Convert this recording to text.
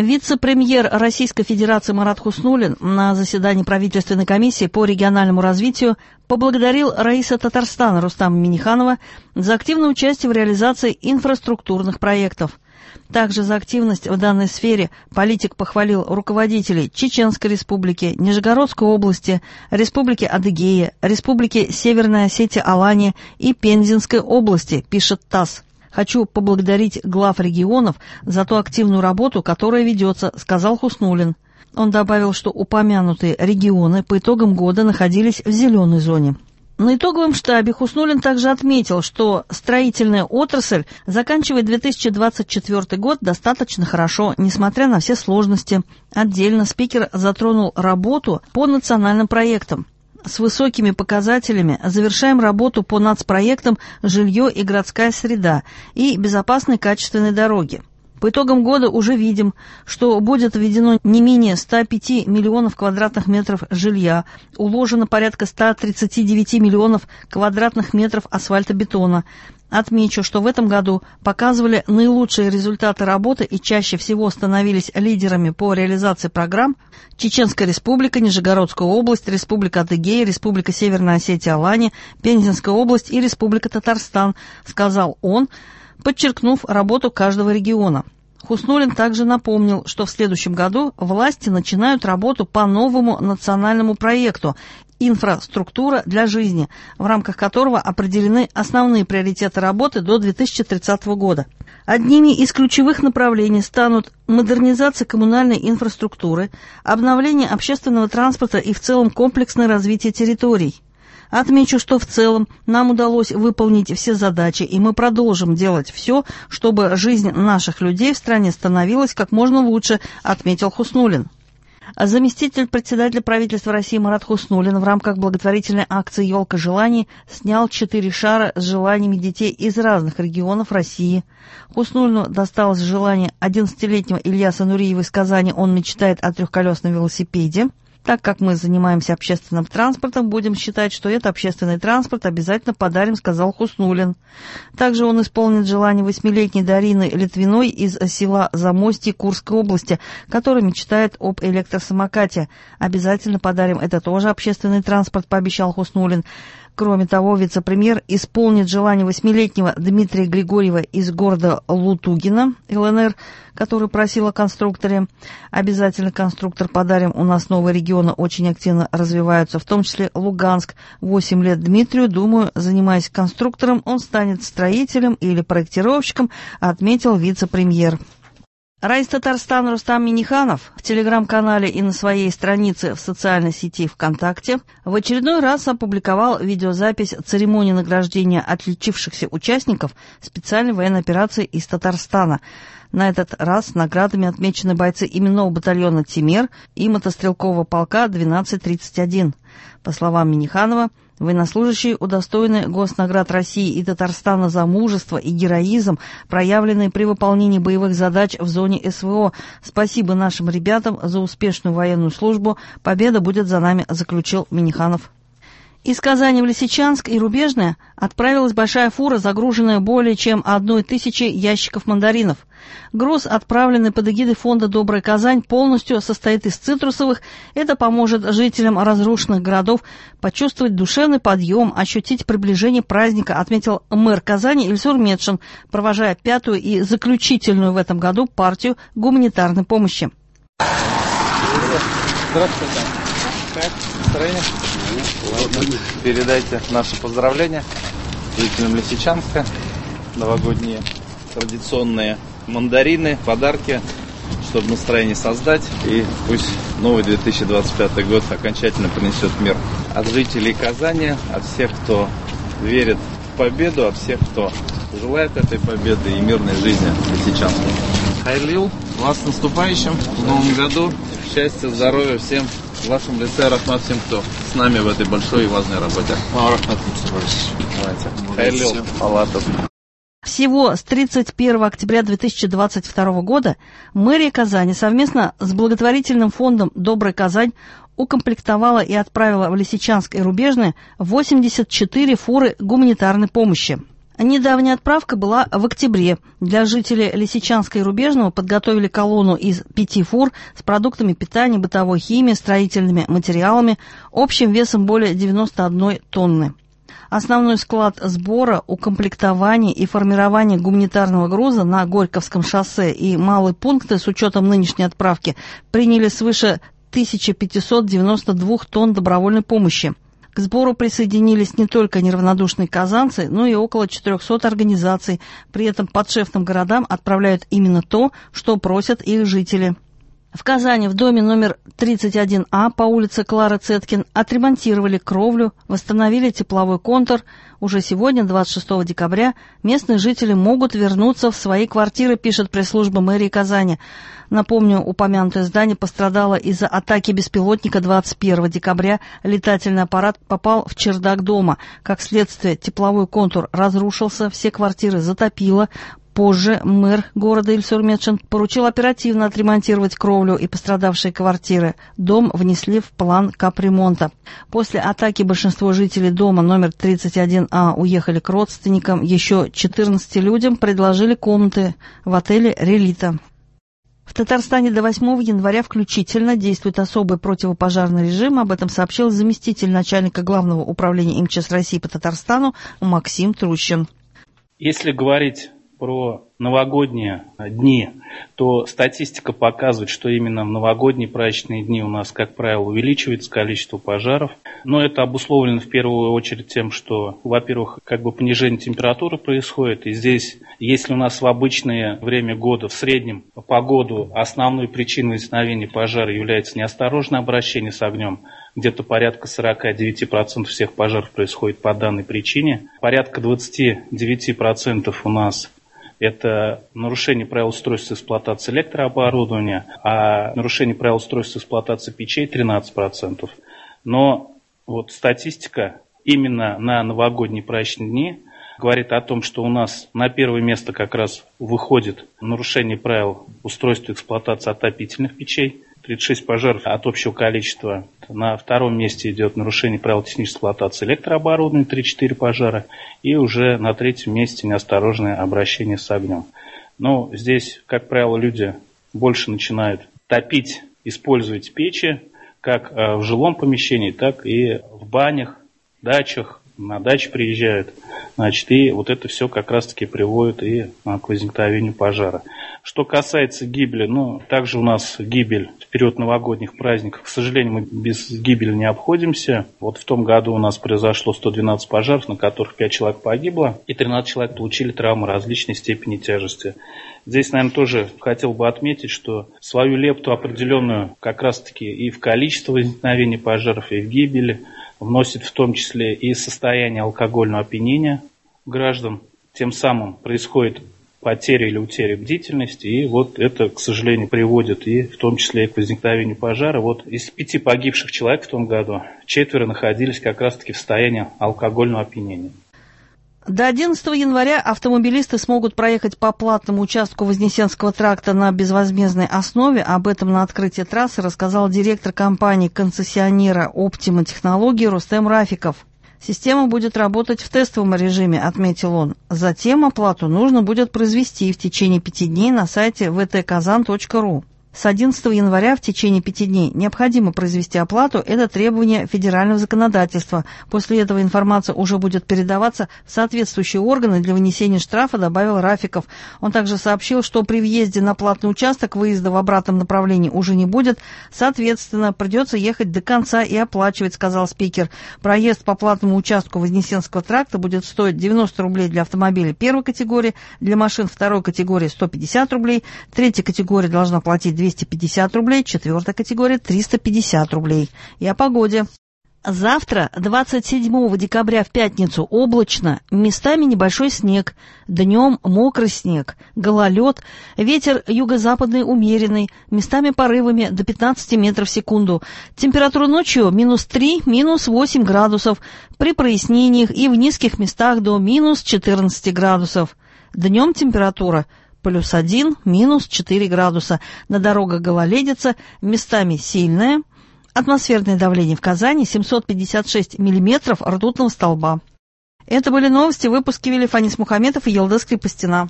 Вице-премьер Российской Федерации Марат Хуснуллин на заседании правительственной комиссии по региональному развитию поблагодарил раиса Татарстана Рустама Минниханова за активное участие в реализации инфраструктурных проектов. Также за активность в данной сфере политик похвалил руководителей Чеченской Республики, Нижегородской области, Республики Адыгея, Республики Северная Осетия-Алания и Пензенской области, пишет ТАСС. «Хочу поблагодарить глав регионов за ту активную работу, которая ведется», — сказал Хуснуллин. Он добавил, что упомянутые регионы по итогам года находились в зеленой зоне. На итоговом штабе Хуснуллин также отметил, что строительная отрасль заканчивает 2024 год достаточно хорошо, несмотря на все сложности. Отдельно спикер затронул работу по национальным проектам. С высокими показателями завершаем работу по нацпроектам «Жилье и городская среда» и «Безопасные качественные дороги». По итогам года уже видим, что будет введено не менее 105 миллионов квадратных метров жилья, уложено порядка 139 миллионов квадратных метров асфальтобетона. Отмечу, что в этом году показывали наилучшие результаты работы и чаще всего становились лидерами по реализации программ Чеченская Республика, Нижегородская область, Республика Адыгея, Республика Северная Осетия-Алания, Пензенская область и Республика Татарстан, сказал он, подчеркнув работу каждого региона. Хуснуллин также напомнил, что в следующем году власти начинают работу по новому национальному проекту «Инфраструктура для жизни», в рамках которого определены основные приоритеты работы до 2030 года. Одними из ключевых направлений станут модернизация коммунальной инфраструктуры, обновление общественного транспорта и в целом комплексное развитие территорий. Отмечу, что в целом нам удалось выполнить все задачи, и мы продолжим делать все, чтобы жизнь наших людей в стране становилась как можно лучше, отметил Хуснуллин. Заместитель председателя правительства России Марат Хуснуллин в рамках благотворительной акции «Елка желаний» снял 4 шара с желаниями детей из разных регионов России. Хуснуллину досталось желание 11-летнего Ильяса Нуриева из Казани, он мечтает о трехколесном велосипеде. Так как мы занимаемся общественным транспортом, будем считать, что это общественный транспорт, обязательно подарим, сказал Хуснуллин. Также он исполнит желание 8-летней Дарины Литвиной из села Замостье Курской области, которая мечтает об электросамокате. Обязательно подарим, это тоже общественный транспорт, пообещал Хуснуллин. Кроме того, вице-премьер исполнит желание 8-летнего Дмитрия Григорьева из города Лутугина, ЛНР, который просил о конструкторе. Обязательно конструктор подарим, у нас новые регионы очень активно развиваются, в том числе Луганск. 8 лет Дмитрию, думаю, занимаясь конструктором, он станет строителем или проектировщиком, отметил вице-премьер. Раис Татарстана Рустам Минниханов в телеграм-канале и на своей странице в социальной сети ВКонтакте в очередной раз опубликовал видеозапись церемонии награждения отличившихся участников специальной военной операции из Татарстана. На этот раз наградами отмечены бойцы именного батальона «Тимер» и мотострелкового полка 1231. По словам Минниханова, военнослужащие удостоены госнаград России и Татарстана за мужество и героизм, проявленные при выполнении боевых задач в зоне СВО. Спасибо нашим ребятам за успешную военную службу. Победа будет за нами, заключил Минниханов. Из Казани в Лисичанск и Рубежное отправилась большая фура, загруженная более чем 1000 ящиков мандаринов. Груз, отправленный под эгидой фонда «Добрая Казань», полностью состоит из цитрусовых. Это поможет жителям разрушенных городов почувствовать душевный подъем, ощутить приближение праздника, отметил мэр Казани Ильсур Метшин, провожая 5-ю и заключительную в этом году партию гуманитарной помощи. Здравствуйте. Как настроение? Ладно. Передайте наши поздравления жителям Лисичанска. Новогодние традиционные мандарины, подарки, чтобы настроение создать. И пусть новый 2025 год окончательно принесет мир. От жителей Казани, от всех, кто верит в победу, от всех, кто желает этой победы и мирной жизни Лисичанску. Хайлил, вас с наступающим, в новом году. Счастья, здоровья всем. В вашем лице рахмат всем, кто с нами в этой большой и важной работе. Хайлил Палатов. Всего с 31 октября 2022 года мэрия Казани совместно с благотворительным фондом «Добрая Казань» укомплектовала и отправила в Лисичанск и Рубежное 84 фуры гуманитарной помощи. Недавняя отправка была в октябре. Для жителей Лисичанска и Рубежного подготовили колонну из 5 фур с продуктами питания, бытовой химией, строительными материалами, общим весом более 91 тонны. Основной склад сбора, укомплектования и формирования гуманитарного груза на Горьковском шоссе и малые пункты с учетом нынешней отправки приняли свыше 1592 тонн добровольной помощи. К сбору присоединились не только неравнодушные казанцы, но и около 400 организаций. При этом подшефным городам отправляют именно то, что просят их жители. В Казани в доме номер 31А по улице Клары Цеткин отремонтировали кровлю, восстановили тепловой контур. Уже сегодня, 26 декабря, местные жители могут вернуться в свои квартиры, пишет пресс-служба мэрии Казани. Напомню, упомянутое здание пострадало из-за атаки беспилотника 21 декабря. Летательный аппарат попал в чердак дома. Как следствие, тепловой контур разрушился, все квартиры затопило. Позже мэр города Ильсур Метшин поручил оперативно отремонтировать кровлю и пострадавшие квартиры. Дом внесли в план капремонта. После атаки большинство жителей дома номер 31А уехали к родственникам. Еще 14 людям предложили комнаты в отеле «Релита». В Татарстане до 8 января включительно действует особый противопожарный режим. Об этом сообщил заместитель начальника Главного управления МЧС России по Татарстану Максим Трущин. Если говорить про новогодние дни, то статистика показывает, что именно в новогодние праздничные дни у нас, как правило, увеличивается количество пожаров. Но это обусловлено в первую очередь тем, что, во-первых, понижение температуры происходит. И здесь, если у нас в обычное время года, в среднем по году, основной причиной возникновения пожара является неосторожное обращение с огнем, где-то порядка 49% всех пожаров происходит по данной причине. Порядка 29% у нас это нарушение правил устройства эксплуатации электрооборудования, а нарушение правил устройства эксплуатации печей 13%. Но вот статистика именно на новогодние праздничные дни говорит о том, что у нас на первое место как раз выходит нарушение правил устройства эксплуатации отопительных печей. 36 пожаров от общего количества. На втором месте идет нарушение правил технической эксплуатации электрооборудования, 3-4 пожара. И уже на третьем месте неосторожное обращение с огнем. Но здесь, как правило, люди больше начинают топить, использовать печи, как в жилом помещении, так и в банях, дачах. На дачу приезжают, и вот это все как раз-таки приводит и к возникновению пожара. Что касается гибели, также у нас гибель в период новогодних праздников, к сожалению, мы без гибели не обходимся. Вот в том году у нас произошло 112 пожаров, на которых 5 человек погибло, и 13 человек получили травмы различной степени тяжести. Здесь, наверное, тоже хотел бы отметить, что свою лепту определенную как раз-таки и в количество возникновения пожаров, и в гибели вносит в том числе и состояние алкогольного опьянения граждан. Тем самым происходит потеря или утеря бдительности, и вот это, к сожалению, приводит и в том числе и к возникновению пожара. Вот из 5 погибших человек в том году 4 находились как раз-таки в состоянии алкогольного опьянения. До 11 января автомобилисты смогут проехать по платному участку Вознесенского тракта на безвозмездной основе. Об этом на открытии трассы рассказал директор компании-концессионера «Оптима Технологии» Рустем Рафиков. Система будет работать в тестовом режиме, отметил он. Затем оплату нужно будет произвести в течение 5 дней на сайте vtkazan.ru. С 11 января в течение 5 дней необходимо произвести оплату. Это требование федерального законодательства. После этого информация уже будет передаваться в соответствующие органы для вынесения штрафа, добавил Рафиков. Он также сообщил, что при въезде на платный участок выезда в обратном направлении уже не будет. Соответственно, придется ехать до конца и оплачивать, сказал спикер. Проезд по платному участку Вознесенского тракта будет стоить 90 рублей для автомобилей первой категории, для машин второй категории 150 рублей, третья категория должна платить 250 рублей, четвертая категория 350 рублей. И о погоде. Завтра, 27 декабря в пятницу, облачно, местами небольшой снег, днем мокрый снег, гололед, ветер юго-западный умеренный, местами порывами до 15 метров в секунду. Температура ночью -3, -8 градусов, при прояснениях и в низких местах до -14 градусов. Днем температура +1, -4 градуса. На дорогах гололедица, местами сильная. Атмосферное давление в Казани 756 миллиметров ртутного столба. Это были новости, выпуски вели Фанис Мухаметов и Елдыс Крепостина.